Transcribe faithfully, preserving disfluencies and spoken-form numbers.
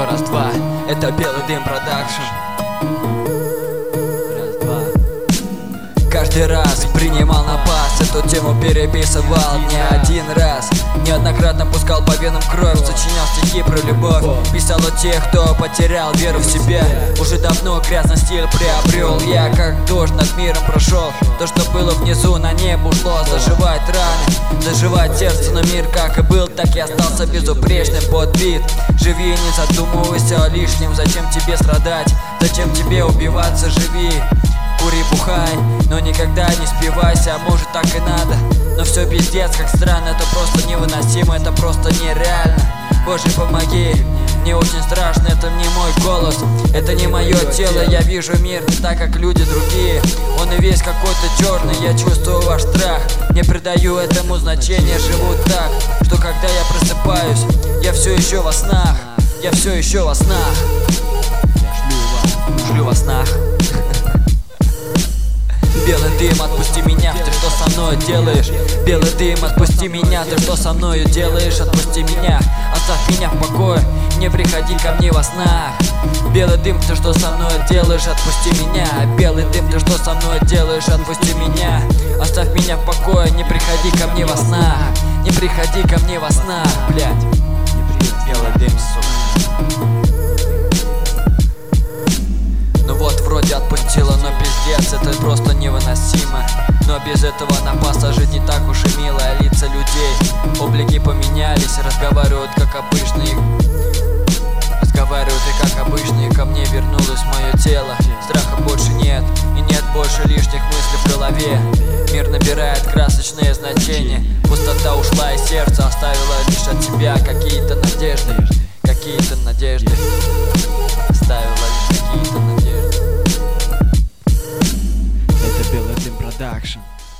Еще раз, два, это Белый Дым Продакшн. Раз, два. Каждый раз принимал на пас, эту тему переписывал не один раз. Неоднократно пускал по венам кровь, сочинял стихи про любовь. Писал о тех, кто потерял веру в себя. Уже давно грязный стиль приобрел. Я как дождь над миром прошел. То, что было внизу, на небо ушло. Заживает раны, заживает сердце. Но мир как и был, так и остался безупречным под бит. Живи, не задумывайся о лишнем. Зачем тебе страдать, зачем тебе убиваться, живи. Кури, бухай, но никогда не спивайся, а может так и надо. Но все пиздец, как странно, это просто невыносимо, это просто нереально. Боже, помоги, мне очень страшно, это не мой голос, это не мое тело. Я вижу мир не так, как люди другие. Он и весь какой-то черный, я чувствую ваш страх. Не придаю этому значения, живу так, что когда я просыпаюсь, я все еще во снах. Я все еще во снах. Шлю во снах. Белый дым, отпусти меня, ты что со мной делаешь? Белый дым, отпусти меня, ты что со мною делаешь? Отпусти меня, оставь меня в покое, не приходи ко мне во снах. Белый дым, ты что со мной делаешь? Отпусти меня. Белый дым, ты что со мной делаешь? Отпусти меня, оставь меня в покое, не приходи ко мне во снах. Не приходи ко мне во снах, блядь. Белый дым, сука. Ну вот, вроде отпустила, но пиздец, это просто невыносимо. Но без этого на пассаже не так уж и мило. Лица людей, облики поменялись, разговаривают как обычные. Разговаривают и как обычные, ко мне вернулось мое тело. Страха больше нет, и нет больше лишних мыслей в голове. Мир набирает красочные значения. Пустота ушла из сердца, оставила лишь от себя какие-то надежды. Какие-то надежды. Оставила лишь какие-то надежды. Это Белый Дым Продакшн.